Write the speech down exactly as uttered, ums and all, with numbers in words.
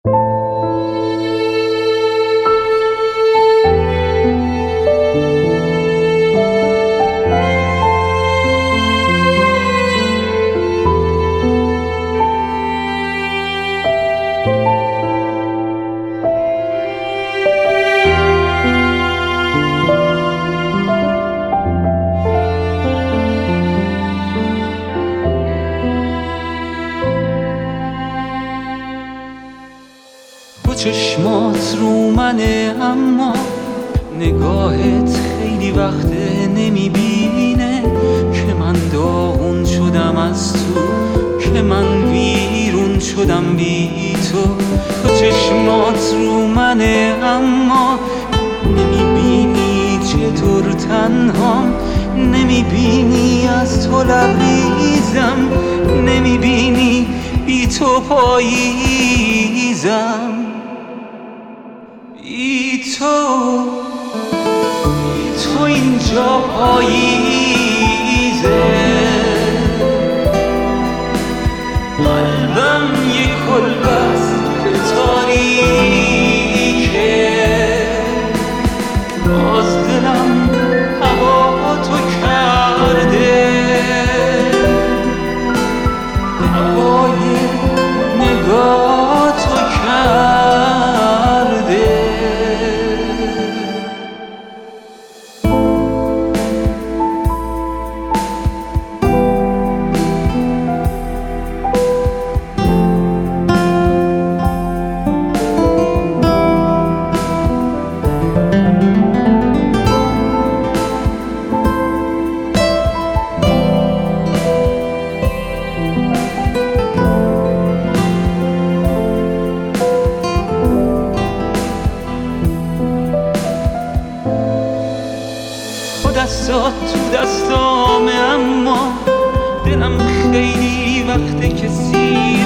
چشمات رو منه اما نگاهت خیلی وقته نمیبینه که من داغون شدم از تو، که من ویرون شدم بی تو. تو چشمات رو منه اما نمیبینی چطور تنهام، نمیبینی از تو لبریزم، نمیبینی بی تو پاییزم. بی تو بی تو اینجا پاییزه، قلبم یه کلبه است که تاریکه، باز دلم هوا تو کرده، هوای نگاه تو کرده. دستات تو دستامه اما دلم خیلی وقته که سیر